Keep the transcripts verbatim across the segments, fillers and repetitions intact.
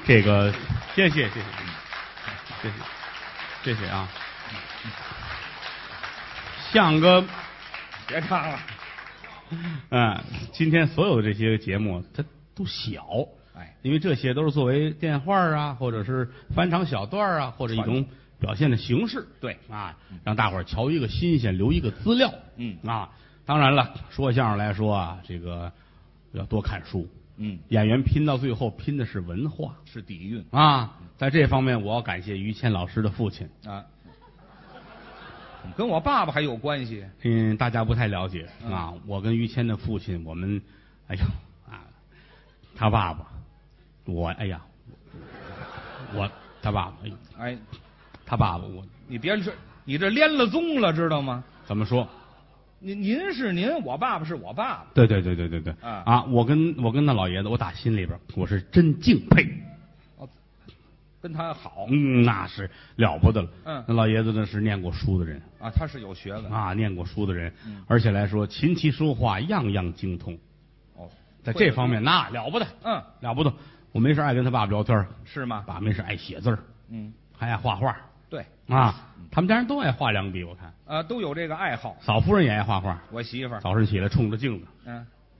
这个谢谢谢谢谢谢谢谢啊，像个别唱了， 嗯，今天所有的这些节目它都小， 哎， 因为这些都是作为电话啊，或者是翻唱小段啊，或者一种表现的形式， 对啊，让大伙儿瞧一个新鲜，留一个资料， 嗯啊，当然了，说相声来说啊，这个要多看书， 嗯， 演员拼到最后拼的是文化， 是底蕴啊，在这方面我要感谢于谦老师的父亲啊，跟我爸爸还有关系？ 嗯，大家不太了解嗯啊。我跟于谦的父亲，我们，哎呦啊，他爸爸，我哎呀，我他爸爸，哎呦， 哎， 他爸爸我你别说，你这连了宗了，知道吗？ 怎么说？ 您您是您，我爸爸是我爸爸。 对对对对对对啊啊！我跟我跟那老爷子，我打心里边我是真敬佩， 哦，跟他好。 嗯，那是了不得了。 嗯那老爷子呢是念过书的人啊，他是有学问。 啊，念过书的人， 嗯而且来说琴棋书画样样精通， 哦， 在这方面那了不得， 嗯， 了不得。我没事爱跟他爸爸聊天儿是吗？ 爸没事爱写字儿， 嗯， 还爱画画对， 啊。他们家人都爱画两笔，我看啊，都有这个爱好。 嫂夫人也爱画画， 我媳妇儿， 早晨起来冲着镜子， 嗯，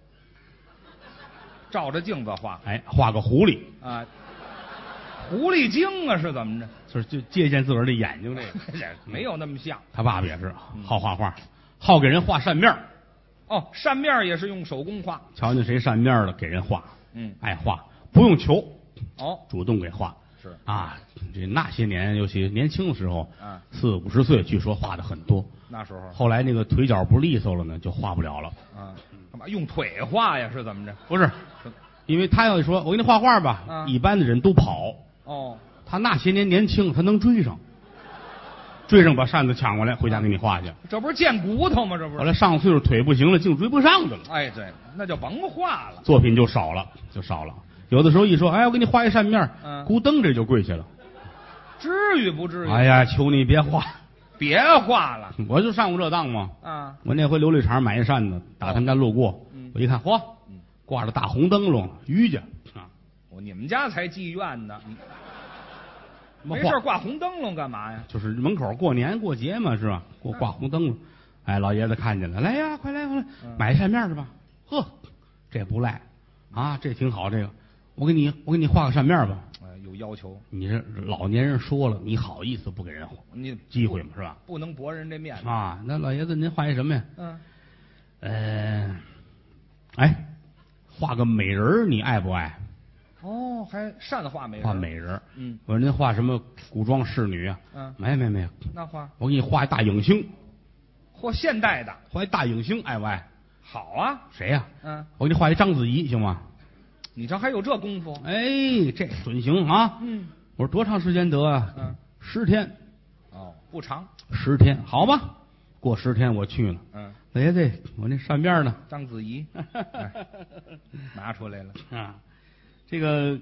照着镜子画哎，画个狐狸， 啊，狐狸精啊，是怎么着？ 就是就借鉴自个儿的眼睛这个。 没有那么像。 他爸爸也是好画画，好给人画扇面儿哦，扇面也是用手工画。 瞧见谁扇面儿了，给人画， 嗯， 爱画，不用求， 哦， 主动给画。 是啊，这那些年，尤其年轻的时候， 啊， 四五十岁，据说画的很多。 那时候后来那个腿脚不利索了呢，就画不了了。 啊，干嘛用腿画呀？是怎么着？ 不是，因为他要说我给你画画吧， 啊一般的人都跑， 哦， 他那些年年轻，他能追上，追上把扇子抢过来，回家给你画去。 这不是贱骨头吗？这不是？ 后来上岁数腿不行了，净追不上的了， 哎，对，那就甭画了。 作品就少了，就少了。有的时候一说，哎，我给你画一扇面， 嗯咕噔这就跪下了。 至于不至于？ 哎呀，求你别画， 别画了我就上过这当嘛。 啊！ 我那回琉璃厂买一扇子，打他们家路过， 嗯我一看，嚯， 嗯挂着大红灯笼，于家啊， 我你们家才妓院呢，你什么画没事挂红灯笼干嘛呀？ 就是门口过年过节嘛，是吧？给我挂红灯笼。哎，老爷子看见了，来呀，快来快来， 嗯买一扇面去吧。呵，这不赖啊，这挺好。这个，我给你我给你画个扇面吧。 哎，有要求， 你这老年人说了，你好意思不给人你机会吗？是吧？ 不能驳人这面子。 啊，那老爷子您画一什么呀？ 嗯， 呃，哎，画个美人儿，你爱不爱？ 哦，还善画美人。 画美人儿。 嗯我说您画什么古装仕女啊？ 嗯， 没没没有， 那画我给你画一大影星， 或现代的画一大影星，爱不爱？ 好啊。 谁呀、 嗯， 我给你画一章子怡，行吗？ 你这还有这功夫？ 哎，这准行啊！ 嗯我说多长时间得啊？ 嗯， 十天， 哦，不长。 十天，好吧。过十天我去了。 嗯， 老爷子，我那扇面呢？ 章子怡、哎拿出来了。 啊，这个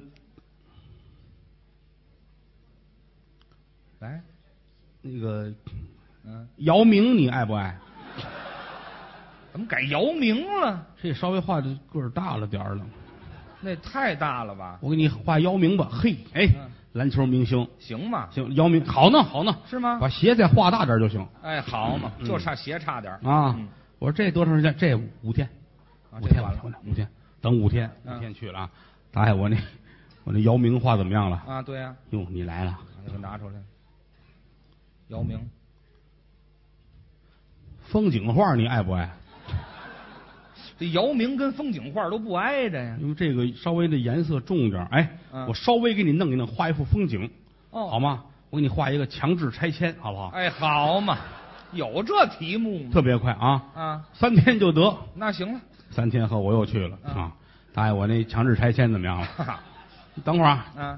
来， 那个嗯， 姚明，你爱不爱？ 怎么改姚明了？ 这稍微画的个儿大了点儿了。 那太大了吧？ 我给你画姚明吧。嘿，哎， 嗯篮球明星， 行吗？ 行，姚明好呢，好呢， 是吗？ 把鞋再画大点就行哎，好嘛， 嗯就差鞋差点儿啊。 嗯我说这多长时间？这五天， 啊五天这完了五天，五天，等五天， 嗯五天去了啊。大爷，我那我那姚明画怎么样了？ 啊，对呀， 哟，你来了， 那个拿出来。姚明， 风景画你爱不爱？ 这姚明跟风景画都不挨着呀。 因为这个稍微的颜色重点儿，哎， 嗯我稍微给你弄一弄，画一幅风景， 哦， 好吗？我给你画一个强制拆迁，好不好？ 哎，好嘛，有这题目吗？ 特别快啊， 啊， 三天就得。 那行了。 三天后我又去了、 嗯啊，大爷，我那强制拆迁怎么样了？ 哈哈， 你等会儿啊， 啊，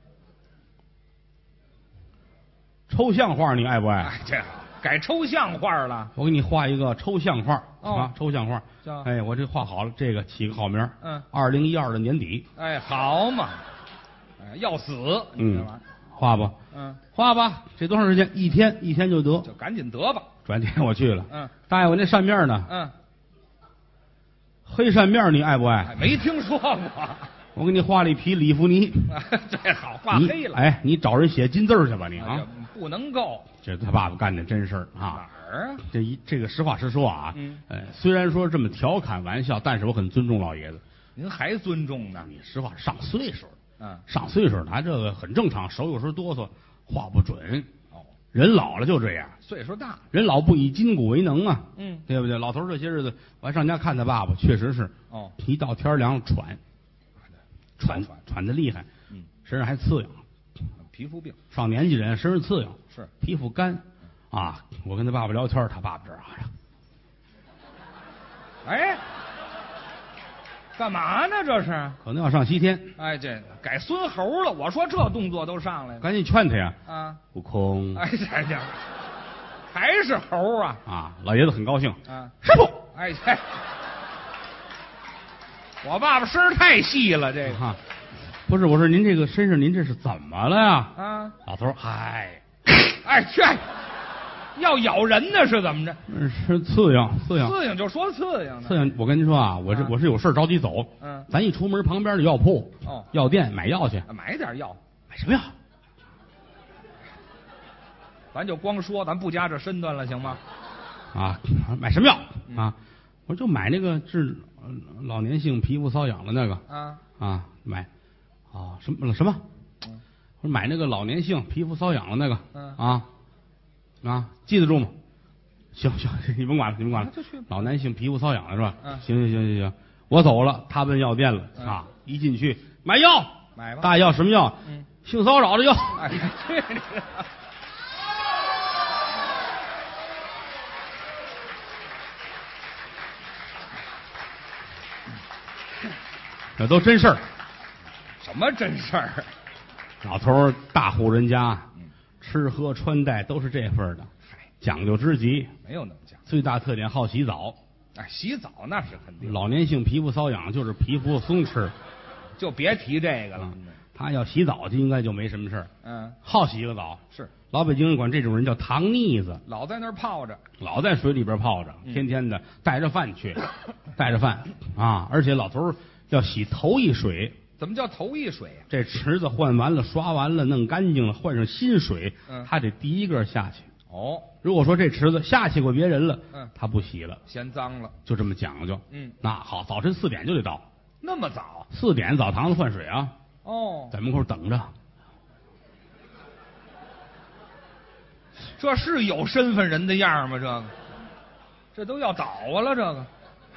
抽象画你爱不爱？ 哎，这改抽象画了。 我给你画一个抽象画、 哦啊，抽象画叫。 哎，我这画好了，这个起个好名儿。 嗯， 二零一二的年底， 哎，好嘛，哎，要死，你这玩意儿， 画吧， 嗯， 画吧。这多长时间？一天，一天就得。 就赶紧得吧。 转天我去了。 嗯大爷，我那扇面呢？ 嗯， 黑扇面你爱不爱？ 哎，没听说过。 我给你画了一匹里弗尼， 这好画你黑了。 哎，你找人写金字儿去吧你啊！ 啊，这不能够。 这他爸爸干的真事儿哪啊！ 儿啊？ 这一这个实话实说啊， 嗯呃，虽然说这么调侃玩笑，但是我很尊重老爷子。 您还尊重呢？ 你实话，上岁数了， 嗯， 上岁数了，他这个很正常，手有时候哆嗦，画不准。 哦， 人老了就这样， 岁数大。 人老不以筋骨为能啊， 嗯， 对不对？老头儿这些日子，我还上家看他爸爸，确实是， 哦， 一到天凉喘，喘喘喘的厉害， 嗯， 身上还刺痒， 皮肤病上年纪人身上刺痒， 是皮肤干，啊，我跟他爸爸聊天，他爸爸这儿啊， 哎，干嘛呢？这是？ 可能要上西天， 哎，这改孙猴了。我说这动作都上来了赶紧劝他呀！ 啊！ 悟空， 哎，这这还是猴啊！ 啊，老爷子很高兴， 啊， 师傅， 哎这，我爸爸声儿太细了，这个啊，不是，我说您这个身上您这是怎么了呀？ 啊， 老头儿，嗨， 哎去，要咬人呢是怎么着？ 嗯是刺痒，刺痒， 刺痒就说刺痒呢。 刺痒。我跟您说啊，我是啊我是有事儿着急走， 嗯， 咱一出门旁边的药铺、 哦， 药店买药去， 买点药， 买什么药？ 咱就光说，咱不加这身段了，行吗？ 啊，买什么药嗯啊？我说就买那个治呃老年性皮肤瘙痒的那个啊， 啊，买啊什么什么？ 嗯我说买那个老年性皮肤瘙痒的那个， 嗯啊啊，记得住吗？行行，你甭管了，你甭管了那就去。 老年性皮肤瘙痒的是吧？ 嗯行行行行行，我走了，他奔药店了嗯啊，一进去买药， 买吧。 大药什么药？ 嗯， 性骚扰的药。 哎，去你的！ 那都真事儿。 什么真事儿？ 老头儿大户人家， 嗯吃喝穿戴都是这份儿的， 嗨， 讲究之极。 没有那么讲。 最大特点好洗澡， 哎，洗澡那是肯定， 老年性皮肤瘙痒就是皮肤松弛， 就别提这个了。 嗯他要洗澡就应该就没什么事儿， 嗯， 好洗个澡。 是老北京人管这种人叫糖腻子， 老在那儿泡着。 老在水里边泡着， 嗯天天的带着饭去，带着饭啊！而且老头儿要洗头一水， 怎么叫头一水呀、 这池子换完了、刷完了、弄干净了，换上新水， 嗯他得第一个下去。 哦， 如果说这池子下去过别人了， 嗯他不洗了， 嫌脏了。 就这么讲究。 嗯， 那好，早晨四点就得到， 那么早？ 四点澡堂子换水啊， 哦， 在门口等着。 这是有身份人的样儿吗？这个，这都要倒啊了。这个，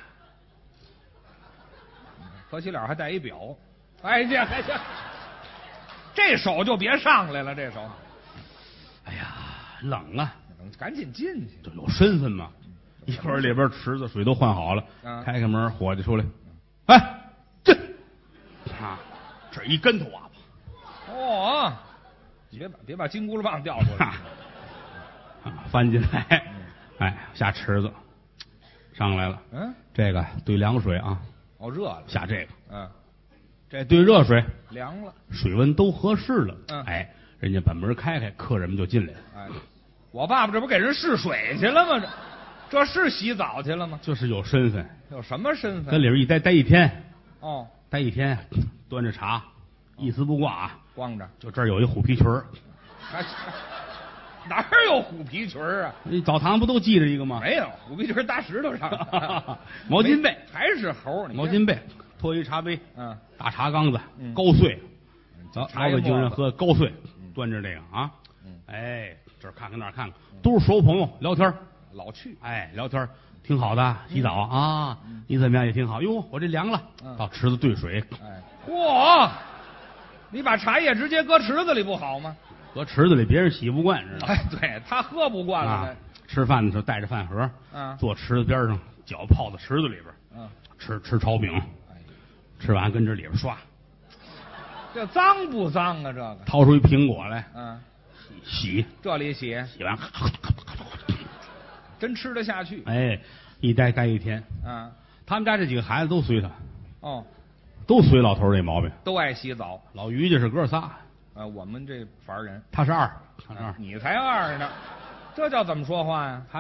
合起脸还带一表。哎，这还这，这手就别上来了，这手。 哎呀，冷啊， 赶紧进去。 这有身份嘛。一会儿里边池子水都换好了， 啊开开门，伙计出来，哎，这啊，这一跟头啊， 哦，你别把别把金箍棒掉出来。 啊翻进来，哎，下池子，上来了。 嗯， 这个兑凉水啊， 哦，热了。 下这个， 嗯， 这兑热水， 凉了。 水温都合适了。 嗯哎，人家把门开开，客人们就进来了。 哎，我爸爸这不给人试水去了吗？这这是洗澡去了吗？ 就是有身份， 有什么身在份？ 里边一待待一天， 哦， 待一天，端着茶，一丝不挂啊。 光着。 就这儿有一虎皮裙儿， 还哪儿有虎皮裙儿啊？ 那澡堂不都系着一个吗？ 没有，虎皮裙儿搭石头上的。 毛巾被没还是猴儿？你看毛巾被，拖一茶杯， 嗯， 大茶缸子嗯， 高碎，老茶叶老北京人沫子喝高碎，端着这个啊嗯， 哎，这儿看看那儿看看，都是熟朋友聊天儿， 老去。 哎，聊天儿挺好的，洗澡啊，你怎么样也挺好。哟，我这凉了， 嗯到池子兑水， 哎，嚯！你把茶叶直接搁池子里不好吗？ 搁池子里别人洗不惯，知道吗？ 哎，对他喝不惯了啊呢。， 吃饭的时候带着饭盒， 嗯坐池子边上，脚泡在池子里边， 嗯， 吃吃炒饼， 哎， 吃完跟这里边刷， 这脏不脏啊？这个， 掏出一苹果来嗯， 洗， 这里洗， 洗完， 真吃得下去。 哎，一待待一天。 嗯， 他们家这几个孩子都随他， 哦， 都随老头儿这毛病。 都爱洗澡。 老于家是哥仨， 呃，我们这法儿人， 他是二，他是二， 你才二呢，这叫怎么说话呀？ 他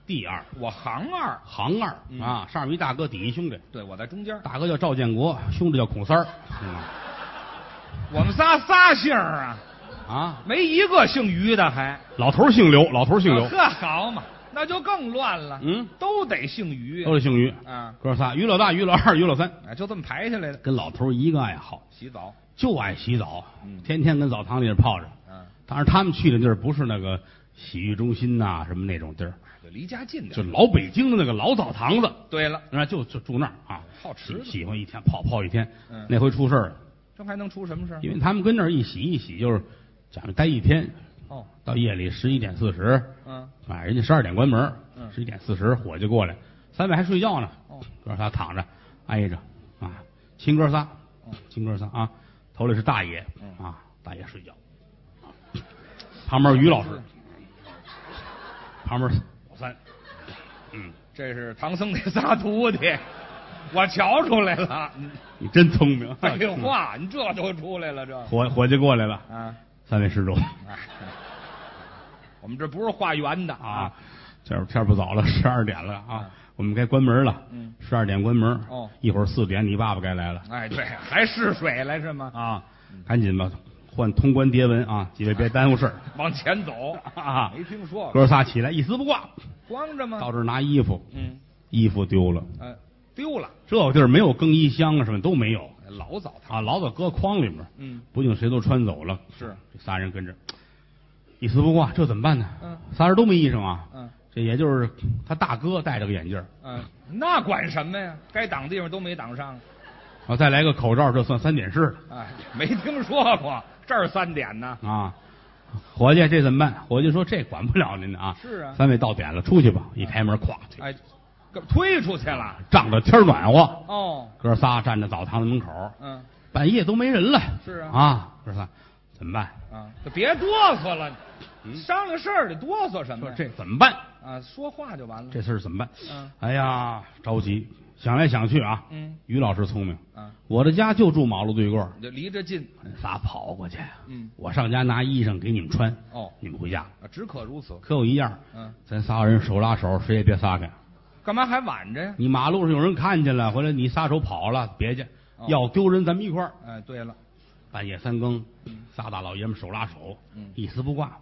第二， 我行二， 行二、 嗯、 啊，上面一大哥，底一兄弟。 对，我在中间。 大哥叫赵建国，兄弟叫孔三儿。嗯， 我们仨仨姓啊， 啊， 没一个姓于的还。 老头姓刘，老头姓刘。 呵，好嘛，那就更乱了。 嗯， 都得姓于， 都得姓于啊。 哥仨，于老大、于老二、于老三， 哎，就这么排下来的。 跟老头一个爱好， 洗澡， 就爱洗澡， 嗯， 天天跟澡堂里边泡着。 嗯， 当然他们去的地儿不是那个洗浴中心呐、啊，什么那种地儿， 就离家近点， 就老北京的那个老澡堂子。 对了， 那就就住那儿啊， 泡池喜欢一天泡泡一天。 嗯， 那回出事了， 这还能出什么事？ 因为他们跟那儿一洗一洗，就是讲究待一天。 哦， 到夜里十一点四十， 嗯， 啊，人家十二点关门， 嗯， 十一点四十伙计过来，三位还睡觉呢。 哦， 哥仨躺着挨着啊，亲哥仨， 哦， 亲哥仨啊，头里是大爷， 嗯啊，大爷睡觉，啊，旁边于老师，旁边老三，嗯， 这是唐僧那仨徒弟，我瞧出来了。 你真聪明， 废话，你这都出来了，这伙伙计过来了啊， 三位施主， 哎，我们这不是化缘的啊，这会儿天不早了，十二点了啊， 啊我们该关门了， 嗯， 十二点关门， 哦， 一会儿四点你爸爸该来了， 哎，对，还试水来是吗？ 啊，赶紧吧，换通关牒文啊，几位别耽误事儿， 往前走啊， 没听说过， 哥仨起来一丝不挂， 光着吗？ 到这儿拿衣服， 嗯， 衣服丢了， 呃，丢了， 这个地儿没有更衣箱啊，什么都没有老澡堂啊，老早搁筐里面， 嗯， 不定谁都穿走了， 是这仨人跟着一丝不挂，这怎么办呢？ 嗯， 仨人都没衣裳啊， 嗯， 这也就是他大哥戴着个眼镜， 嗯，那管什么呀？该挡地方都没挡上， 啊，再来个口罩，这算三点式了。 哎，没听说过，这儿三点呢。 啊，伙计，这怎么办？伙计说这管不了您的啊。 是啊， 三位到点了，出去吧。一开门，咵， 哎，给推出去了。 仗着天暖和， 哦， 哥仨站在澡堂子门口， 嗯， 半夜都没人了。 是啊， 啊，哥仨怎么办？ 啊，就别哆嗦了， 嗯商量事儿得哆嗦什么说呀？ 这怎么办？ 啊，说话就完了。 这事儿怎么办？ 嗯， 哎呀，着急，想来想去啊， 嗯， 于老师聪明， 啊， 我的家就住马路对过， 你就离着近。 仨跑过去， 嗯， 我上家拿衣裳给你们穿， 哦， 你们回家。 啊，只可如此。 可有一样， 嗯， 咱仨人手拉手，谁也别撒开。 干嘛还挽着呀？ 你马路上有人看见了，回来你撒手跑了，别介， 哦要丢人咱们一块儿。 哎，对了， 半夜三更， 嗯仨大老爷们手拉手， 嗯一丝不挂，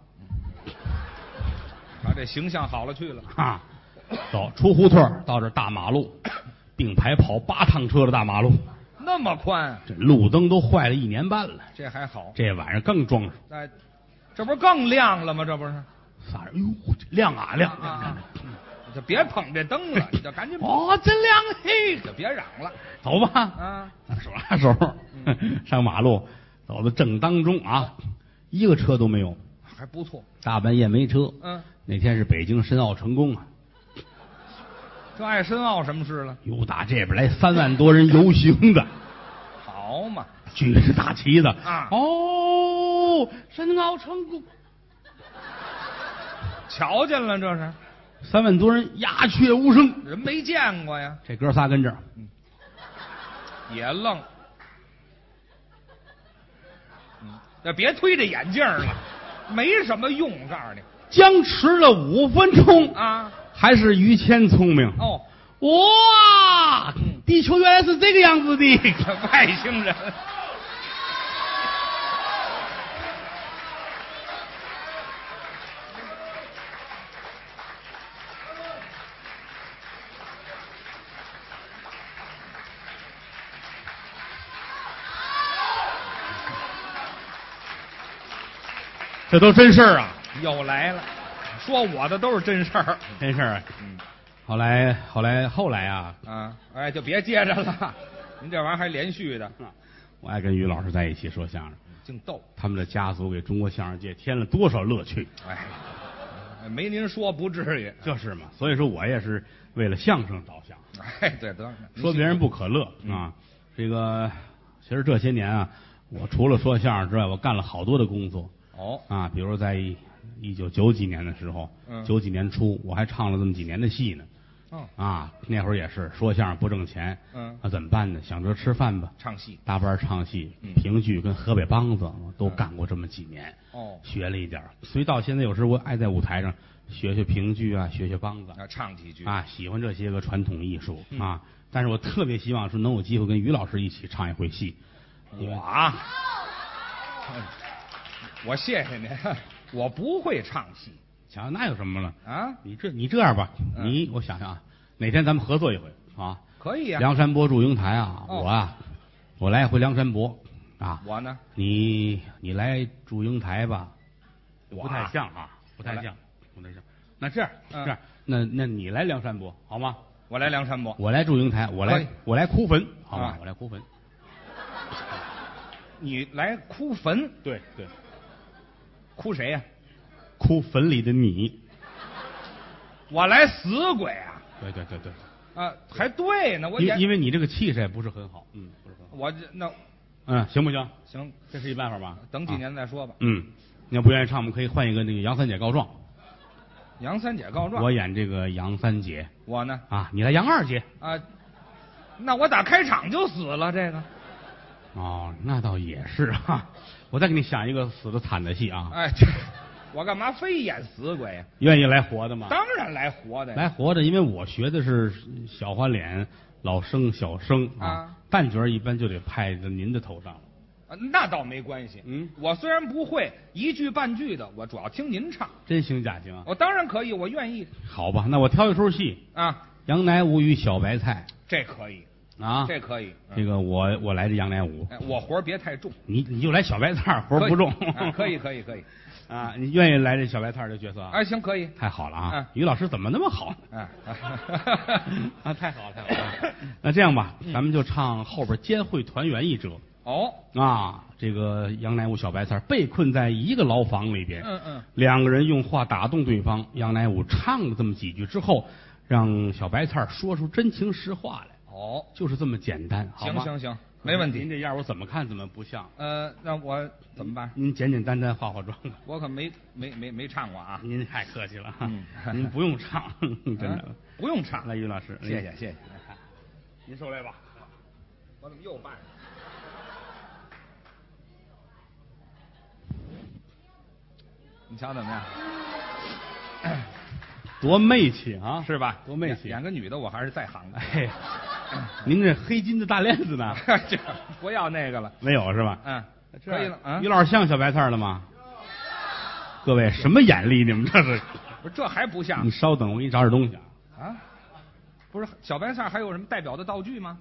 他这形象好了去了。 啊，走出胡同儿到这大马路，并排跑八趟车的大马路， 那么宽， 这路灯都坏了一年半了， 这还好。 这晚上更装饰。 哎，这不是更亮了吗？这不是， 仨人，哎呦，这亮啊亮！ 啊啊你就别捧这灯了，你就赶紧跑， 哦，真亮嘿！ 就别嚷了。 走吧， 啊， 手拉手上马路，走到正当中啊，一个车都没有， 还不错。 大半夜没车。 嗯， 那天是北京申奥成功啊， 这爱申奥什么事了？ 由打这边来三万多人游行的， 好嘛， 举着大旗子啊哦，申奥成功， 瞧见了，这是三万多人鸦雀无声。 人没见过呀， 这哥仨跟这儿， 也愣。嗯，那别推着眼镜了，没什么用。我告诉你僵持了五分钟， 啊， 还是于谦聪明。 哦， 哇， 嗯地球原来是这个样子的。 外星人。 这都真事儿啊， 又来了，说我的都是真事儿。 真事儿啊。 嗯， 后来，后来，后来啊， 啊，哎，就别接着了，您这玩意儿还连续的， 我爱跟于老师在一起说相声， 净逗。 他们的家族给中国相声界添了多少乐趣。 哎，没您说不至于。 就是嘛，所以说我也是为了相声着想， 哎，对，得说别人不可乐啊。这个其实这些年啊，我除了说相声之外，我干了好多的工作哦啊，比如在一九九几年的时候， 嗯九几年初我还唱了这么几年的戏呢。 哦， 啊，那会儿也是说相声不挣钱， 嗯， 那怎么办呢？想着吃饭吧， 唱戏搭班唱戏、 嗯评剧跟河北梆子，我都干过这么几年， 哦， 学了一点儿。所以到现在有时候我爱在舞台上学学评剧啊，学学梆子啊，唱几句啊，喜欢这些个传统艺术、 嗯、 啊。但是我特别希望说能有机会跟于老师一起唱一回戏。 我啊，我谢谢您，我不会唱戏。 想那有什么了啊？ 你这你这样吧， 嗯、 你我想想啊，哪天咱们合作一回啊？ 可以啊。 梁山伯祝英台啊， 哦、 我啊，我来一回梁山伯啊。 我呢？ 你你来祝英台吧， 我不太像啊，不太像，不太像。那这样、 嗯、 这样，那那你来梁山伯好吗？ 我来梁山伯， 我来祝英台，我来我来哭坟，好吧、 啊？ 我来哭坟。 你来哭坟？ 对对， 哭谁呀、啊？ 哭坟里的你。 我来死鬼啊！ 对对对对。 啊，还对呢，我因因为你这个气势也不是很好，嗯，不是很好。 我这那， 嗯，行不行？ 行， 这是一办法吧？ 等几年再说吧。 啊、嗯，你要不愿意唱，我们可以换一个那个杨三姐告状。 杨三姐告状， 我演这个杨三姐， 我呢？ 啊，你来杨二姐啊，那我打开场就死了，这个。 哦，那倒也是哈。我再给你想一个死的惨的戏啊。 哎，这我干嘛非演死鬼呀？ 愿意来活的吗？ 当然来活的。 来活的，因为我学的是小花脸、老生、小生啊， 啊旦角一般就得派在您的头上了。 啊，那倒没关系。 嗯， 我虽然不会一句半句的，我主要听您唱。 真行假行啊？ 我当然可以，我愿意。 好吧，那我挑一出戏啊， 《杨乃武与小白菜》。 这可以啊， 这可以。 这个我我来这杨乃武， 哎，我活别太重。 你你就来小白菜，活不重。 啊、可以可以可以。 啊，你愿意来这小白菜的角色啊？ 哎，行，可以。 太好了啊！ 啊、 于老师怎么那么好呢？啊， 啊，太好了，太好了。那这样吧，咱们就唱后边监会团圆一折。 哦， 啊，这个杨乃武、小白菜被困在一个牢房里边， 嗯嗯， 两个人用话打动对方。杨乃武唱了这么几句之后，让小白菜说出真情实话来。 哦， 就是这么简单，好吗？ 行行行，没问题。 您这样我怎么看怎么不像。 呃，那我怎么办？ 您简简单单化化妆。 我可没没没没唱过啊。 您太客气了， 嗯， 您不用唱，真的、 嗯、不用唱。 来，于老师， 谢谢谢谢。 您受累吧。 我怎么又办？你瞧怎么样？ 多媚气啊， 是吧？ 多媚气！ 演个女的，我还是在行的。 哎，您这黑金的大链子呢？ 这不要那个了， 没有是吧？ 嗯，可以了。啊， 于老师像小白菜了吗？各位，什么眼力？你们这是？ 不是，这还不像。 你稍等，我给你找点东西啊。 啊，不是小白菜还有什么代表的道具吗？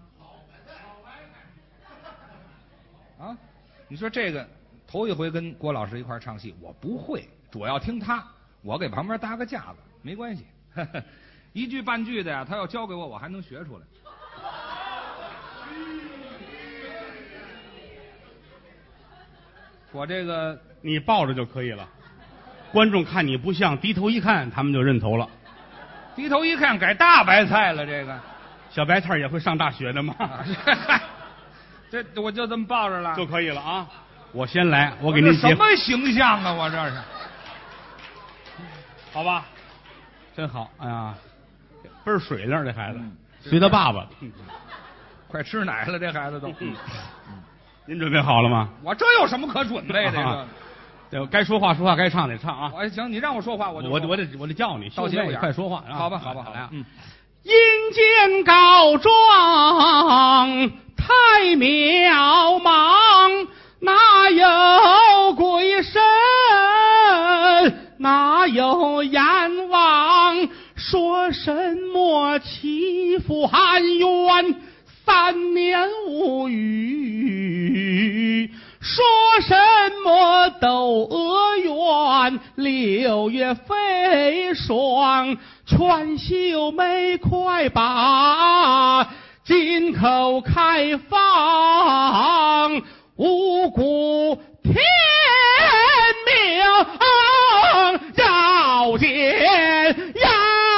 啊，你说这个头一回跟郭老师一块唱戏，我不会，主要听他，我给旁边搭个架子，没关系。呵呵，一句半句的呀，他要教给我，我还能学出来。我这个你抱着就可以了，观众看你不像，低头一看，他们就认头了。 低头一看，改大白菜了。这个小白菜也会上大学的吗？ 这我就这么抱着了就可以了啊！我先来，我给您什么形象啊？我这是， 好吧？真好，哎呀，倍儿水灵这孩子， 嗯、 随他爸爸，嗯、 快吃奶了，这孩子都。 嗯嗯、您准备好了吗？ 我这有什么可准备的？ 啊、对，该说话说话，该唱得唱啊！ 我行，你让我说话，我就我我得我得叫你， 到节骨眼快说话啊！ 好吧，好吧，好来啊！ 嗯， 阴间告状太渺茫，哪有鬼神，哪有阎王？说什么欺负汉冤，三年无语。说什么窦娥冤，六月飞霜。全秀梅快把金口开放，五谷天命要见阎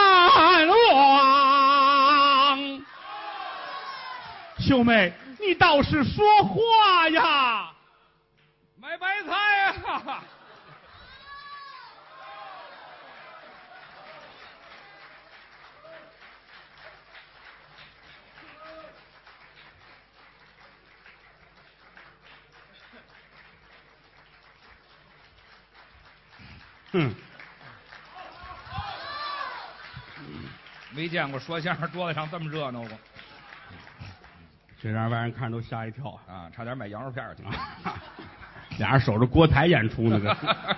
王。秀梅，你倒是说话呀！ 买白菜呀！ 嗯， 没见过说相声桌子上这么热闹过。 这让外人看着都吓一跳啊，差点买羊肉片去。 俩人守着锅台演出呢。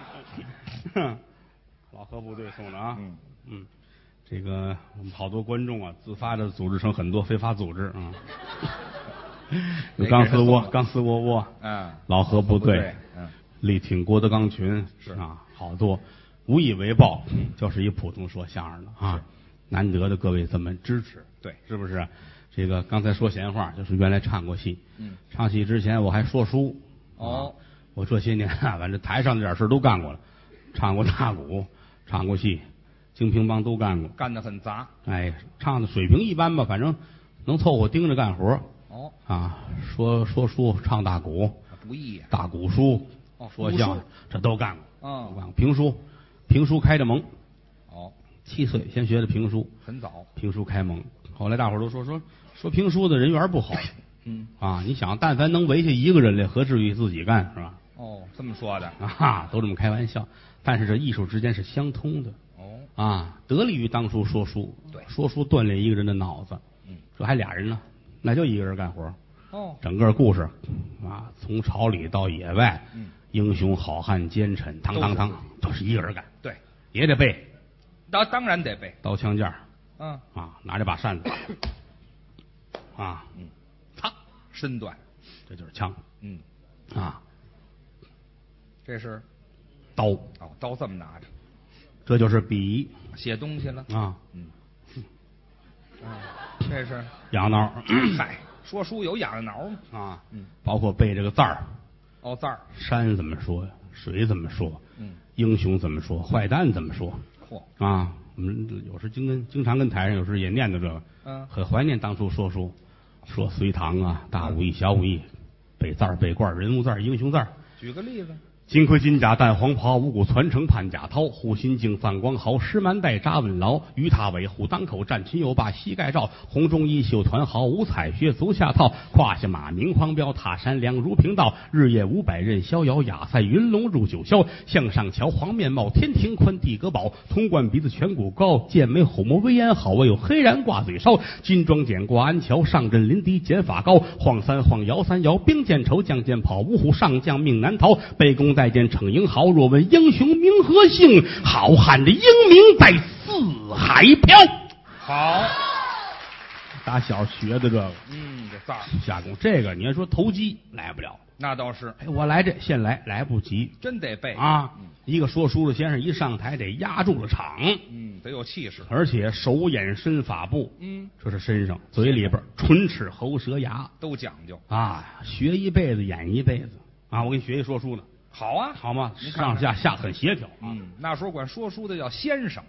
老河部队送的啊。 嗯嗯，这个我们好多观众啊，自发的组织成很多非法组织啊。有钢丝窝、钢丝窝窝， 嗯， 老河部队， 嗯， 力挺郭德纲群是啊，好多无以为报，就是一普通说相声的啊，难得的各位这么支持， 对， 是不是？这个刚才说闲话，就是原来唱过戏， 嗯， 唱戏之前我还说书， 哦， 啊、我这些年啊，反正台上这点事都干过了，唱过大鼓，唱过戏，京评梆都干过， 干得很杂， 哎，唱的水平一般吧，反正能凑合盯着干活。 哦， 啊，说说书，唱大鼓， 不易呀， 大鼓书， 哦， 说相声，这都干过， 嗯， 都干过。评书，评书开的蒙， 哦， 七岁先学的评书， 很早， 评书开蒙。后来大伙儿都说说说评书的人缘不好， 嗯， 啊，你想，但凡能围下一个人来，何至于自己干是吧？ 哦，这么说的， 啊，都这么开玩笑。但是这艺术之间是相通的， 哦， 啊，得力于当初说书， 对， 说书锻炼一个人的脑子， 嗯， 这还俩人呢。那就一个人干活， 哦， 整个故事啊，从朝里到野外， 嗯， 英雄好汉奸臣，当当当，都是一个人干。 对， 也得背， 当当然得背， 刀枪剑， 嗯， 啊，拿着把扇子，啊， 嗯， 擦， 身段， 这就是枪， 嗯， 啊， 这是刀， 哦，刀这么拿着， 这就是笔， 写东西了， 啊， 嗯，啊，这是痒挠， 嗨，说书有痒挠吗？ 啊， 嗯， 包括背这个字儿， 哦，字儿， 山怎么说呀？水怎么说？ 嗯， 英雄怎么说？坏蛋怎么说？ 嚯， 啊，我们有时经跟经常跟台上有时也念叨这个， 嗯， 很怀念当初说书，说隋唐啊，大武艺、小武艺，背字儿、背罐儿、人物字儿、英雄字儿。 举个例子， 金盔金甲淡黄袍，五谷传承潘家涛，护心镜放光豪，石蛮带扎稳牢，鱼踏尾护当口，战秦又霸膝盖罩，红中衣绣团毫，五彩靴足下套，胯下马明黄标，踏山梁如平道，日夜五百任逍遥，雅塞云龙入九霄，向上瞧黄面貌，天庭宽地阁宝，通冠鼻子颧骨高，剑眉虎目威严好，我有黑髯挂嘴梢，金装剪过安桥，上阵临敌剪法高，晃三晃摇三摇，兵见愁将见跑，五虎上将命难逃，背弓带箭逞英豪，若问英雄名何姓？好汉的英名在四海飘。 好， 打小学的这个， 嗯，这字儿下功，这个你要说投机来不了， 那倒是， 哎，我来这现来来不及真得背， 啊！一个说书的先生一上台得压住了场， 嗯，得有气势， 而且手眼身法步， 嗯， 这是身上嘴里边唇齿喉舌牙都讲究， 啊，学一辈子演一辈子啊！我给你学一说书呢， 好啊， 好吗？ 您看看上下下很协调啊。 嗯，那时候管说书的叫先生，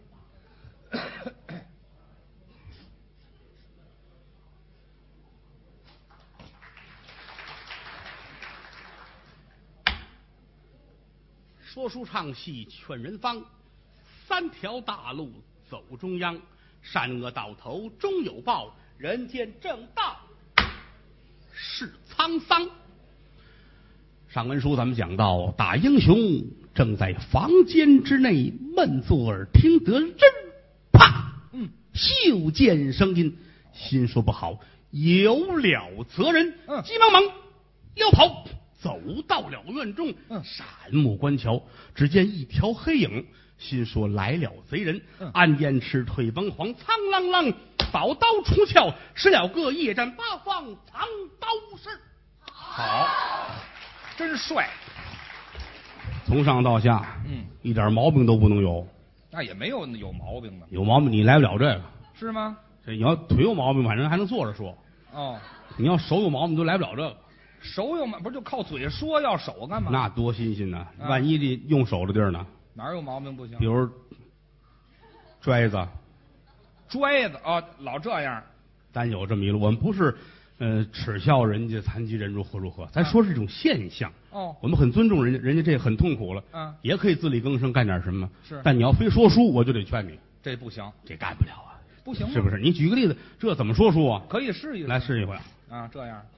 说书唱戏劝人方，三条大路走中央，善恶到头终有报，人间正道是沧桑。上文书咱们讲到，大英雄正在房间之内闷坐而听得人啪， 嗯， 袖见声音，心说不好，有了责人， 嗯急忙忙要跑。走到了院中， 嗯闪目观瞧，只见一条黑影，心说来了贼人， 嗯暗燕翅腿崩黄，苍啷啷，宝刀出鞘，使了个夜战八方藏刀式。 好，真帅， 从上到下， 嗯， 一点毛病都不能有， 那也没有有毛病的， 有毛病你来不了这个。 是吗？ 这你要腿有毛病，反正还能坐着说； 哦， 你要手有毛病，都来不了这个。 手有毛，不是就靠嘴说，要手干嘛？ 那多新鲜呢！ 啊万一这用手的地儿呢？ 哪儿有毛病不行比？如拽子， 拽子哦，老这样， 咱有这么一路。我们不是呃耻笑人家残疾人如何如何，咱说是一种现象。 哦， 我们很尊重人家，人家这很痛苦了， 嗯， 也可以自力更生干点什么。 是但你要非说书，我就得劝你， 这不行， 这干不了啊， 不行吗， 是不是？你举个例子，这怎么说书啊？ 可以试一试， 来试一回。 啊，这样。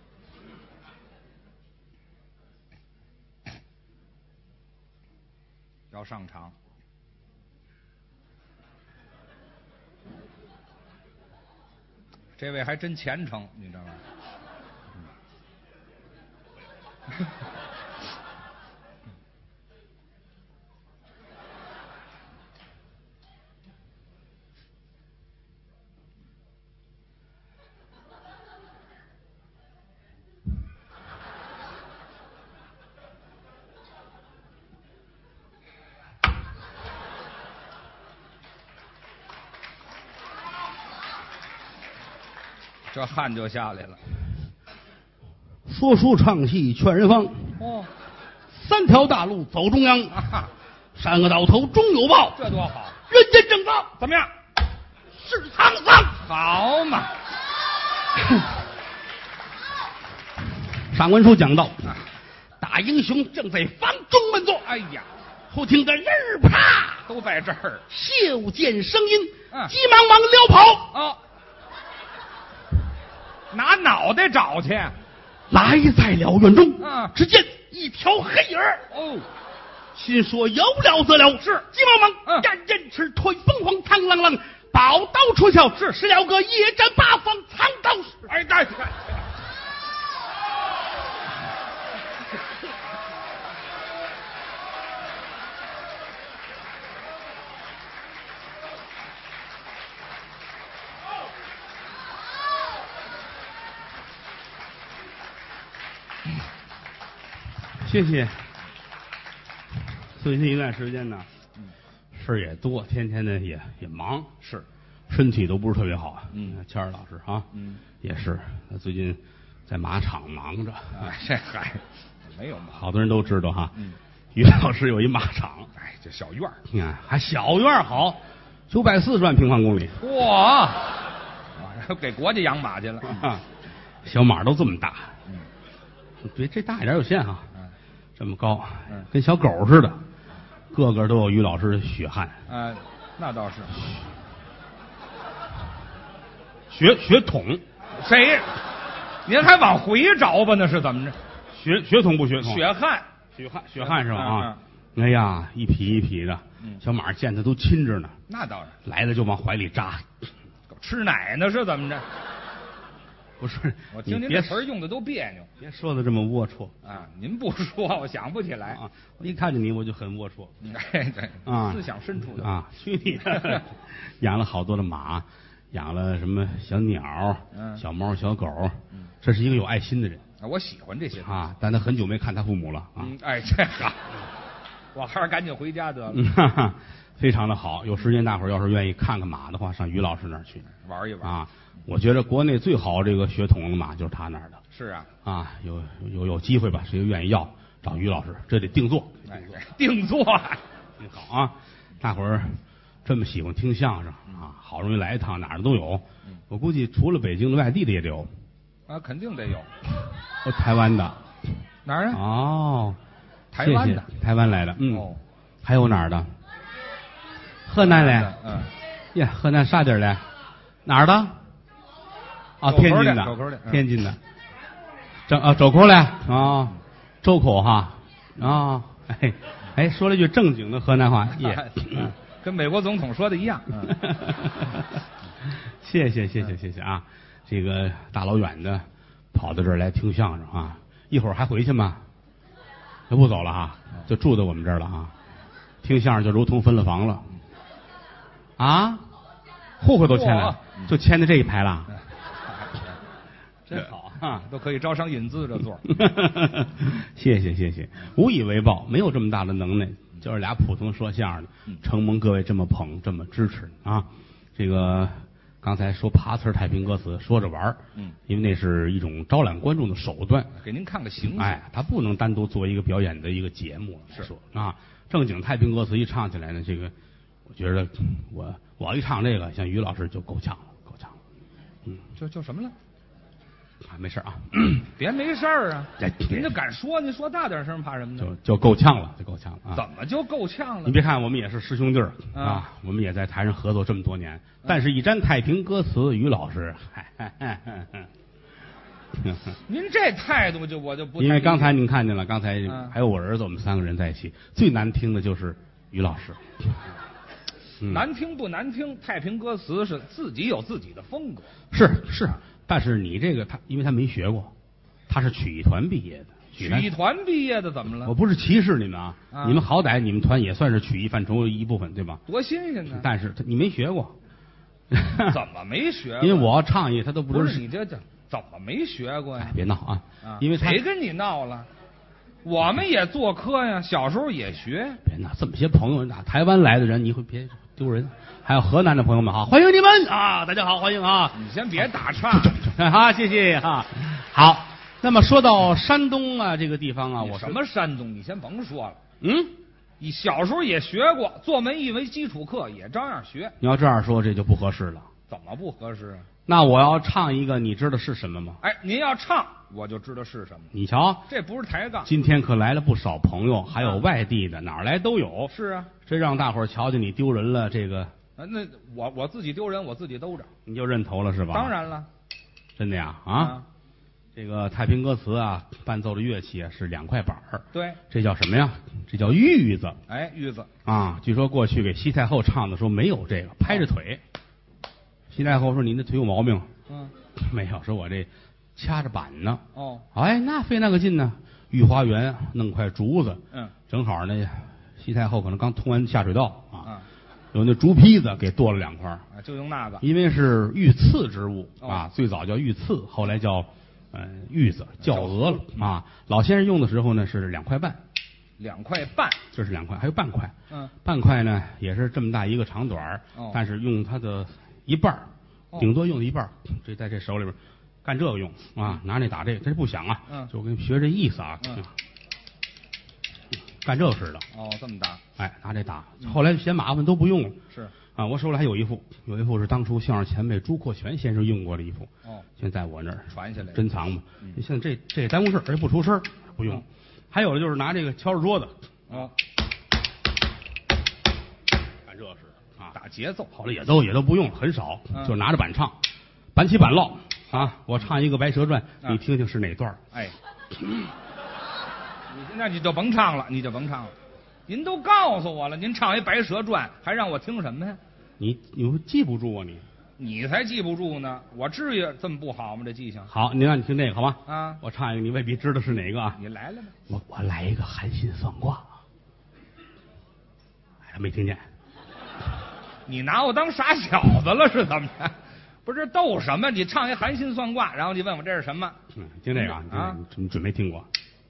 要上场， 这位还真虔诚，你知道吗？嗯这汗就下来了。 说书唱戏劝人方， 哦， 三条大路走中央， 啊， 三个到头终有报， 这多好！ 人间正道怎么样？ 是沧桑。 好嘛！ 上文书讲到， 啊， 大英雄正在房中闷坐， 哎呀， 忽听得人儿啪， 都在这儿。 嗅见声音， 嗯急忙忙撩跑， 哦，拿脑袋找去。 来在了院中， 嗯只见一条黑影儿， 哦， 心说有了得了， 是急忙忙， 嗯赶人吃推凤凰，螳螂螂，宝刀出鞘， 是使了个夜战八方藏刀式。 哎，对。 谢谢。最近一段时间呢，事儿也多，天天的也也忙， 是， 身体都不是特别好。 嗯， 谦儿老师啊， 嗯， 也是，他最近在马场忙着。 哎，这嗨，没有嘛。 好多人都知道哈。 嗯， 于老师有一马场， 哎，这小院儿， 你看还小院儿好，九百四十万平方公里。 哇，给国家养马去了。 啊，小马都这么大， 嗯， 别这大一点有限哈。 嗯， 这么高， 嗯跟小狗似的，个个都有于老师的血汗， 啊，那倒是。 血血统， 谁？您还往回找吧？那是怎么着？ 血血统不血统？ 血汗。 血汗血汗是吧？ 嗯啊，哎呀，一匹一匹的， 嗯小马见他都亲着呢， 那倒是。 来了就往怀里扎。 吃奶呢是怎么着？ 不是， 我听您你别这词儿用的都别扭别说的这么龌龊啊！您不说，我想不起来。 啊！我一看见你我就很龌龊哎，对啊， 思想深处的。 啊，去你的！养了好多的马，养了什么小鸟、 嗯小猫、小狗，这是一个有爱心的人啊，我喜欢这些。 啊。但他很久没看他父母了啊。 嗯，哎，这好，我还是赶紧回家得了， 嗯哈哈，非常的好。有时间大伙儿要是愿意看看马的话，上于老师那儿去玩一玩。 啊。我觉得国内最好这个血统的马就是他那儿的是啊， 啊。有有有机会吧，谁愿意要找于老师，这得定做， 哎，定做挺好啊。大伙儿这么喜欢听相声啊，好容易来一趟，哪儿的都有。我估计除了北京的，外地的也得有。 啊，肯定得有。 哦，台湾的哪儿啊？ 哦， 台湾的， 谢谢台湾来的，嗯， 哦， 还有哪儿的？河南嘞， 嗯， 呀，河南啥地儿嘞？哪儿的？啊， 周口天津的， 的周口的嗯天津的，正啊，周口嘞，啊，周口哈，啊，哎哎，说了句正经的河南话，耶， 嗯跟美国总统说的一样。嗯谢谢谢谢谢谢啊！这个大老远的跑到这儿来听相声啊，一会儿还回去吗？就不走了哈，就住在我们这儿了啊。听相声就如同分了房了啊，户口都迁了，就迁在这一排了，真好啊！ 都可以招商引资这座。 谢谢谢谢，无以为报，没有这么大的能耐，就是俩普通说相声的，承蒙各位这么捧，这么支持啊！这个刚才说爬词儿太平歌词，说着玩儿， 嗯， 因为那是一种招揽观众的手段， 给您看个形象。 哎，他不能单独做一个表演的一个节目来说啊。正经太平歌词一唱起来呢，这个我觉得我我一唱这个，像于老师就够呛了，够呛了。嗯， 就就什么了？ 啊，没事啊， 别没事儿啊！ 哎您就敢说，您说大点声，怕什么呢？ 就就够呛了，就够呛了啊。 怎么就够呛了？ 你别看我们也是师兄弟儿啊啊，我们也在台上合作这么多年，但是一沾太平歌词，于老师，嗨嗨嗨嗨嗨您这态度就我就不太理解。 因为刚才您看见了，刚才嗯还有我儿子，我们三个人在一起，最难听的就是于老师。 嗯、 难听不难听，太平歌词是自己有自己的风格。 是是，但是你这个他，因为他没学过，他是曲艺团毕业的。 曲艺团毕业的怎么了？ 我不是歧视你们啊， 啊你们好歹你们团也算是曲艺范畴一部分，对吧？ 多新鲜呢！ 但是他你没学过， 怎么没学过？ 因为我要唱一，他都不知道。 不是你这这怎么没学过呀？ 哎、别闹啊！ 啊因为他谁跟你闹了？我们也做科呀，小时候也学。 别闹，这么些朋友，打台湾来的人，你会别丢人。还有河南的朋友们好，欢迎你们啊！大家好，欢迎啊！ 你先别打岔， 好，谢谢哈。好。那么说到山东啊，这个地方啊，我什么山东？你先甭说了。 嗯， 你小时候也学过，做文艺为基础课也照样学。 你要这样说，这就不合适了。 怎么不合适啊？ 那我要唱一个，你知道是什么吗？ 哎，您要唱，我就知道是什么。 你瞧， 这不是抬杠。 今天可来了不少朋友，还有外地的，哪儿来都有。 是啊， 这让大伙儿瞧见你丢人了，这个。 啊、那我我自己丢人，我自己兜着。 你就认头了是吧？ 当然了。 真的呀啊。 啊这个太平歌词啊，伴奏的乐器啊是两块板儿。 对， 这叫什么呀？这叫玉子。 哎，玉子啊，据说过去给西太后唱的时候没有这个，拍着腿。西太后说：“您这腿有毛病。” 嗯， 没有，说我这掐着板呢。 哦， 哎，那费那个劲呢？御花园弄块竹子， 嗯， 正好呢，西太后可能刚通完下水道啊， 嗯、 有那竹坯子给剁了两块， 啊，就用那个， 因为是御赐之物、 哦、 啊，最早叫御赐，后来叫。呃，玉子叫鹅了啊！老先生用的时候呢是两块半， 两块半， 这是两块，还有半块。 嗯， 半块呢也是这么大一个长短儿、 哦， 但是用它的一半儿，顶多用一半儿。这在这手里边干这个用啊，拿那打这个，这不响啊。 嗯， 就跟学这意思啊。嗯，干这似的。 哦，这么大。 哎，拿这打。后来嫌麻烦都不用了。 是。 啊，我手里还有一副，有一副是当初相声前辈朱阔全先生用过的一副。 哦， 现在我那儿传下来， 珍藏嘛。 嗯、 你像这这耽误事，而且不出声，不用。嗯、还有的就是拿这个敲着桌子。 哦， 干这似的啊， 打节奏。 后来也都也都不用了，很少， 嗯、 就拿着板唱，板起板落啊。我唱一个《白蛇传》， 嗯、 你听听是哪段？ 哎，你那你就甭唱了，你就甭唱了。您都告诉我了，您唱一《白蛇传》，还让我听什么呀？ 你你会记不住啊你？ 你才记不住呢！我至于这么不好吗？这记性。 好，您让你听这个好吗？ 啊， 我唱一个，你未必知道是哪个啊。 你来了吧。 我我来一个含辛算卦。哎，没听见。 你拿我当傻小子了是怎么着？不是逗什么？你唱一含辛算卦，然后你问我这是什么？ 嗯，听这个啊， 啊， 你准没听过。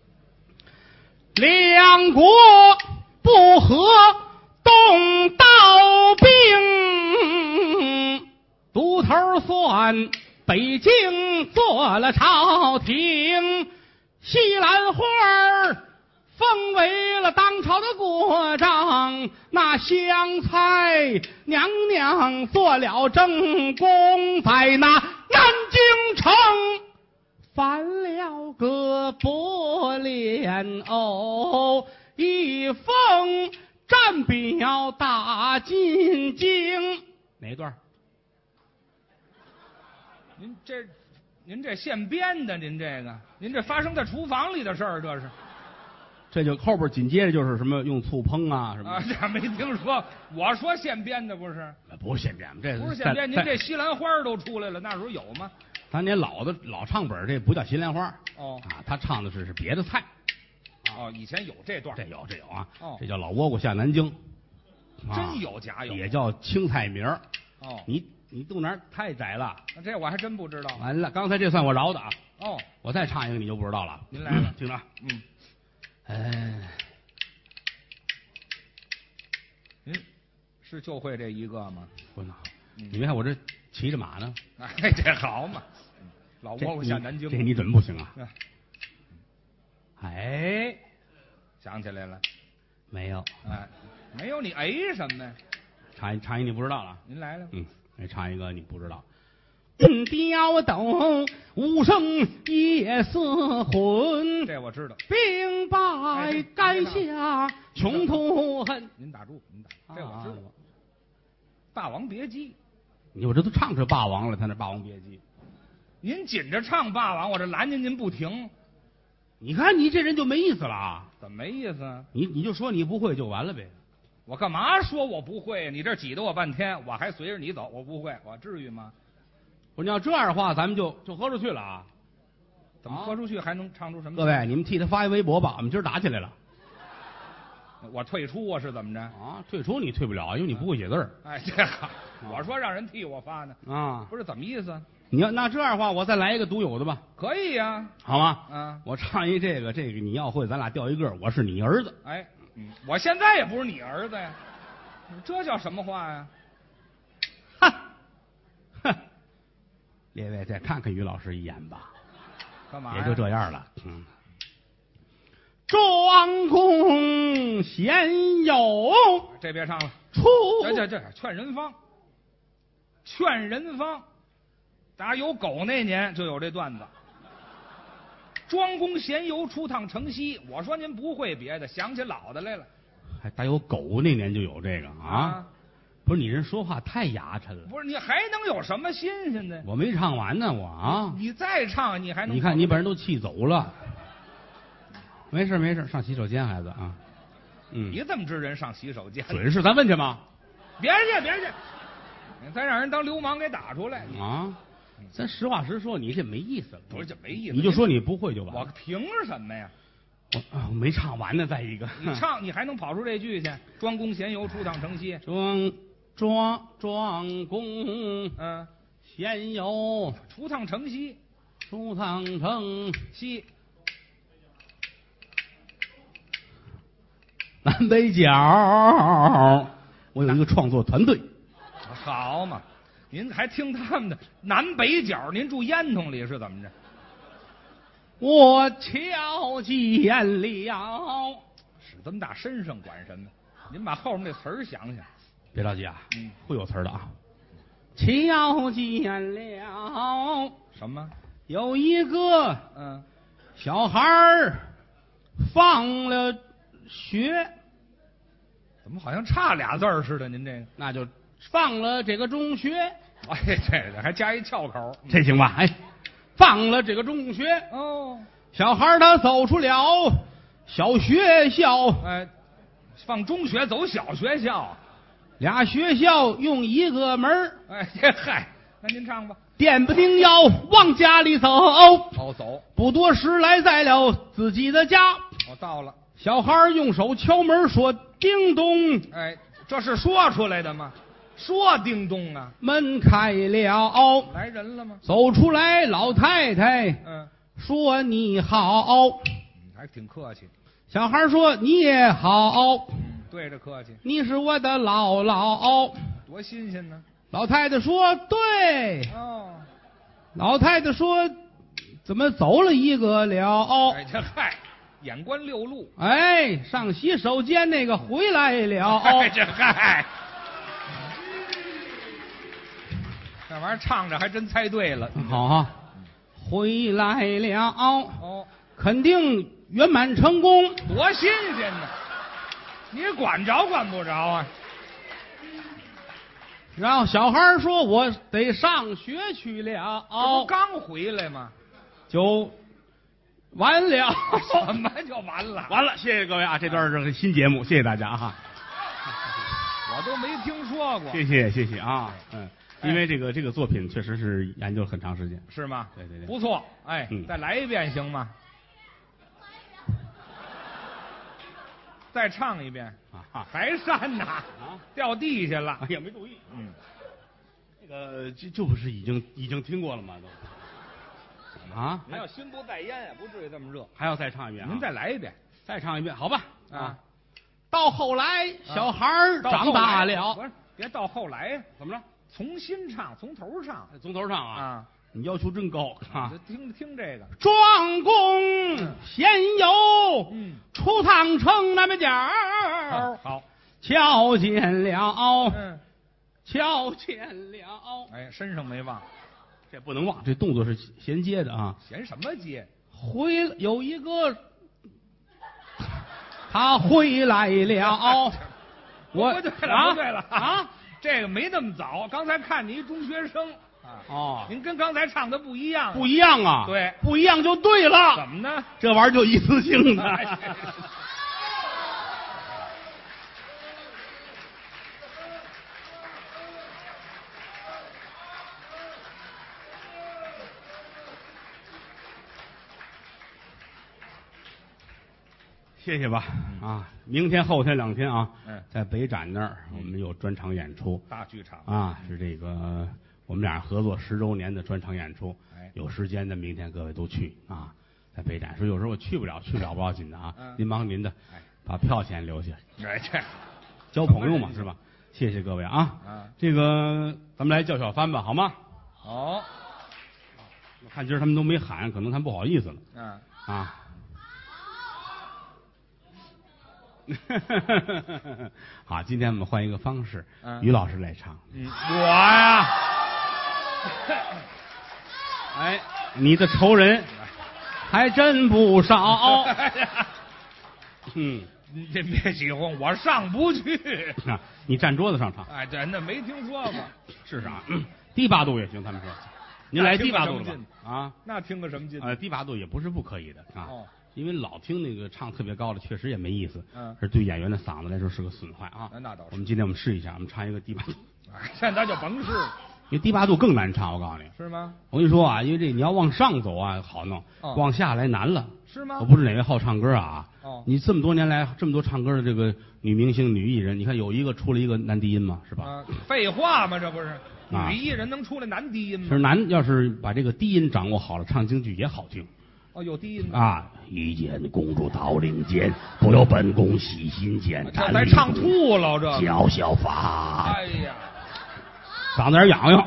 两国不和，动刀兵，独头算北京做了朝廷，西兰花封为了当朝的国丈，那香菜娘娘做了正宫，在那南京城翻了个伯莲藕，一封战表打进京。哪段？ 您这，您这现编的，您这个，您这发生在厨房里的事儿，这是。 这就后边紧接着就是什么用醋烹啊什么啊，这没听说。我说现编的不是？ 不是现编，这不是现编。您这西兰花都出来了，那时候有吗？ 咱年老的老唱本，这不叫西兰花哦啊，他唱的是是别的菜。 哦，以前有这段， 这有这有啊。 哦， 这叫老倭瓜下南京， 真有假有， 也叫青菜名儿。 哦， 你你肚腩太窄了， 这我还真不知道。 完了，刚才这算我饶的啊。 哦， 我再唱一个你就不知道了。 您来了， 听着。 嗯。 哎， 您是就会这一个吗？ 不能，你没看我这骑着马呢？ 哎，这好嘛，老倭瓜下南京， 这你准不行啊！哎， 想起来了， 没有， 哎，没有你哎什么呀？ 唱一唱一你不知道了， 您来了， 嗯，来唱一个你不知道。吊斗无声夜似魂， 这我知道。 兵败垓下穷途恨。 您打住，您打，这我知道。《霸王别姬》， 你我这都唱出霸王了，他那《霸王别姬》。 您紧着唱霸王，我这拦着您不停。 你看你这人就没意思了啊！ 怎么没意思啊？ 你你就说你不会就完了呗。 我干嘛说我不会？你这挤得我半天，我还随着你走，我不会，我至于吗？ 我说你要这样的话，咱们就就喝出去了啊！ 怎么喝出去还能唱出什么？ 各位，你们替他发一微博吧，我们今儿打起来了。 我退出啊，是怎么着？ 啊，退出你退不了，因为你不会写字儿。 哎，这好，我说让人替我发呢。 啊， 不是怎么意思？ 你要那这样的话，我再来一个独有的吧。 可以呀， 好吗？ 嗯， 我唱一这个，这个你要会，咱俩调一个，我是你儿子。 哎，嗯，我现在也不是你儿子呀，这叫什么话呀？ 哈，哼，列位再看看于老师一眼吧， 干嘛？ 也就这样了。嗯，庄公贤友， 这别唱了。 出这这这劝人方，劝人方，打有狗那年就有这段子。庄公闲游出趟城西，我说您不会别的，想起老的来了。 还打有狗那年就有这个啊？ 啊不是你这说话太牙碜了。 不是你还能有什么新鲜的？ 我没唱完呢，我啊！ 你再唱，你还能？ 你看你把人都气走了。没事没事，上洗手间，孩子啊。嗯， 你怎么知人上洗手间？ 准是，咱问去吗？ 别去别去，你再让人当流氓给打出来啊！咱实话实说，你这没意思了。 不是这没意思， 你就说你不会就完了。 我凭什么呀？ 我啊，我没唱完呢。再一个， 你唱你还能跑出这句去？庄公闲游出趟城西， 庄庄庄公嗯， 闲游出趟城西， 出趟城西南北角，我有一个创作团队。 好嘛，您还听他们的南北角？您住烟囱里是怎么着？ 我瞧见了， 使这么大身上管什么？您把后面那词儿想想。 别着急啊， 嗯， 会有词儿的啊。瞧见了， 什么？ 有一个嗯， 小孩儿放了学， 怎么好像差俩字儿似的？您这个， 那就放了这个中学， 哎，这个还加一翘口， 这行吧？哎，放了这个中学， 哦， 小孩儿他走出了小学校， 哎，放中学走小学校， 俩学校用一个门儿， 哎，这嗨，那您唱吧。 电不丁要往家里走， 哦，走， 不多时来在了自己的家。 我到了。 小孩儿用手敲门说：“叮咚！” 哎，这是说出来的吗？说叮咚啊， 门开了， 来人了吗？ 走出来老太太嗯， 说：“你好。” 还挺客气。 小孩说：“你也好。” 嗯，对着客气。 你是我的姥姥。 多新鲜呢。 老太太说：“对。” 哦， 老太太说：“怎么走了一个了？” 哎，这嗨，眼观六路。 哎，上洗手间那个回来了。 哎，这嗨，这玩意儿唱着还真猜对了。 好哈，回来了。 哦， 肯定圆满成功。 多新鲜呢！你管着管不着啊？ 然后小孩说：“我得上学去了。” 这不刚回来吗？ 就完了。 什么就完了？ 完了，谢谢各位啊！这段是个新节目，谢谢大家哈。 我都没听说过。 谢谢谢谢啊，嗯，因为这个这个作品确实是研究了很长时间。 是吗？ 对对对， 不错。哎， 嗯再来一遍行吗？再唱一遍啊， 还删呐？ 啊， 掉地下了。 哎呀，没注意。 嗯， 这个就就不是已经已经听过了吗？都啊， 您要心不在焉呀，不至于这么热。 还要再唱一遍啊？ 您再来一遍再唱一遍，好吧？ 啊。 到后来，小孩儿长大了， 不是，别到后来呀， 怎么了？ 重新唱，从头唱从头唱啊！ 啊！ 你要求真高啊就！听听这个， 庄公闲游， 嗯， 出趟城南北角， 好， 瞧见了， 嗯， 瞧见了。 哎，身上没忘， 这不能忘，这动作是衔接的啊。 衔什么接？ 回有一个，他回来了。我不对了， 啊不对了啊！ 这个没那么早，刚才看你一中学生啊， 哦， 您跟刚才唱的不一样， 不一样啊。 对， 不一样就对了。 怎么呢？ 这玩意儿就一次性的。 谢谢吧啊！明天后天两天啊， 嗯， 在北展那儿我们有专场演出， 大剧场啊，是这个我们俩合作十周年的专场演出。 哎， 有时间的明天各位都去啊，在北展。说有时候我去不了，去不了不要紧的啊， 嗯、 您忙您的， 哎， 把票钱留下。 哎，这交朋友嘛是吧？谢谢各位啊！ 啊，这个咱们来叫小帆吧，好吗？ 好。 我看今儿他们都没喊，可能他们不好意思了。 嗯啊。好，今天我们换一个方式， 嗯、 于老师来唱。 嗯，我呀， 哎，你的仇人还真不少。嗯， 你这别起哄，我上不去。 啊，你站桌子上唱。 哎，真的没听说过。 是啥？嗯，低八度也行，他们说。您来低八度吧。啊， 那听个什么劲？ 呃，低八度也不是不可以的啊。 哦。 因为老听那个唱特别高的，确实也没意思。 嗯。 这对演员的嗓子来说是个损坏啊。 那倒是。 我们今天我们试一下，我们唱一个低八度。 现在就甭试。 因为低八度更难唱，我告诉你。 是吗？ 我跟你说啊，因为这你要往上走啊，好弄； 哦、 往下来难了。 是吗？ 我不是哪位好唱歌啊。 哦。 你这么多年来这么多唱歌的这个女明星、女艺人，你看有一个出了一个男低音嘛，是吧？ 啊，废话嘛，这不是。 啊、 女艺人能出来男低音吗？ 是男，要是把这个低音掌握好了，唱京剧也好听。 哦，有低音啊！一见公主到领间，不由本宫喜心间。 这才唱吐了，这叫小法。 哎呀， 嗓子有点痒痒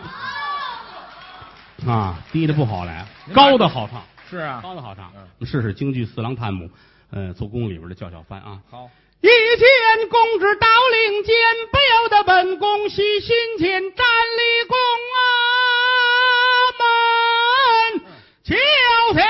啊，低的不好来，高的好唱。 是啊， 高的好唱。 嗯， 我们试试京剧《四郎探母》，呃，做工里边的叫小帆啊。 好。 一见公主到领间，不由得本宫喜心间，站立宫啊门瞧瞧。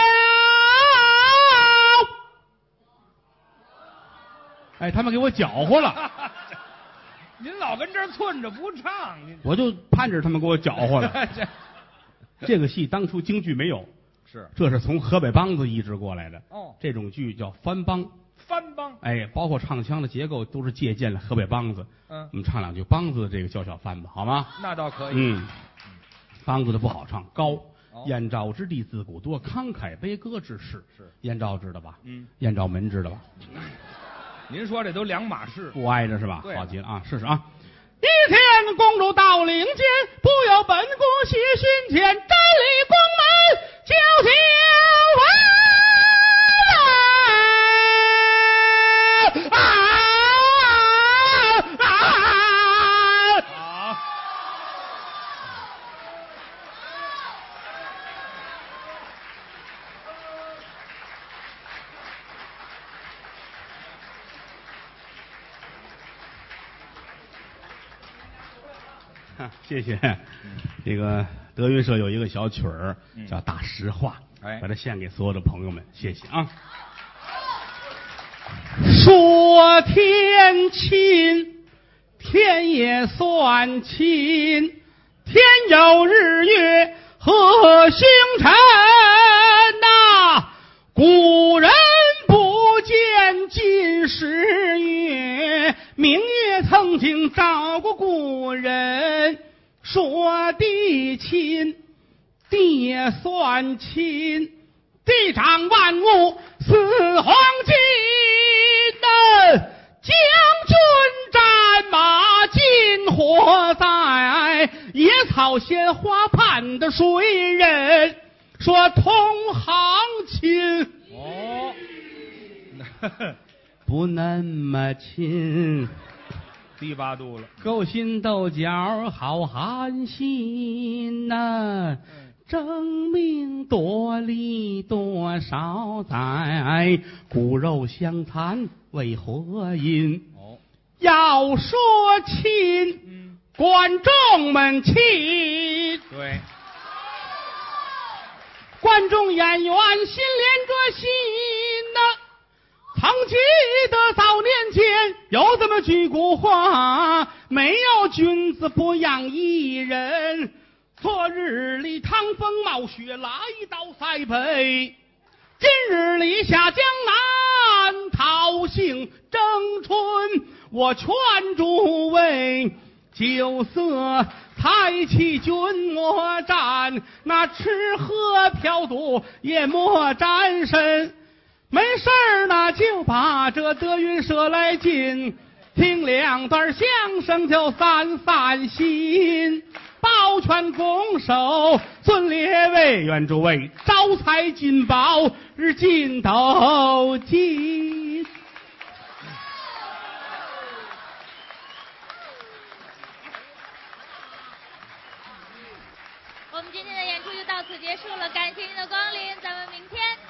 哎，他们给我搅和了。 您老跟这儿寸着不唱， 我就盼着他们给我搅和了。这个戏当初京剧没有， 是， 这是从河北梆子移植过来的。 哦， 这种剧叫番梆。 番梆， 哎，包括唱腔的结构都是借鉴了河北梆子。 嗯， 我们唱两句梆子的这个叫小番吧，好吗？ 那倒可以。 嗯，梆子的不好唱，高。 哦、 燕赵之地自古多，慷慨悲歌之士。 是， 燕赵知道吧？ 嗯， 燕赵门知道吧？ 您说这都两码事， 不挨着是吧？ 对， 好极了啊！试试啊！一天公主到领间，不由本宫喜心间，站立宫门叫叫啊！啊啊啊！谢谢。这个德云社有一个小曲儿叫《大实话》， 哎， 把它献给所有的朋友们，谢谢啊。说天亲，天也算亲，天有日月和星辰呐，古人不见今时月，明月曾经照过故人。说地亲，地也算亲，地长万物似黄金。将军战马金火在，野草鲜花盼的谁人？说同行亲哦， 不那么亲。 低八度了， 勾心斗角好寒心呐、啊，争名夺利多少载，骨肉相残为何因？ 哦， 要说亲， 嗯， 观众们亲， 对， 观众演员心连着心呐、啊。曾记得早年间有这么句古话，没有君子不养艺人。昨日里趟风冒雪来到塞北，今日里下江南讨杏争春。我劝诸位酒色财气君莫沾，那吃喝嫖赌也莫沾身。 没事儿呢，就把这德云社来进，听两段相声就散散心。抱拳拱手，尊列位，愿诸位招财进宝，日进斗金。 我们今天的演出就到此结束了，感谢您的光临，咱们明天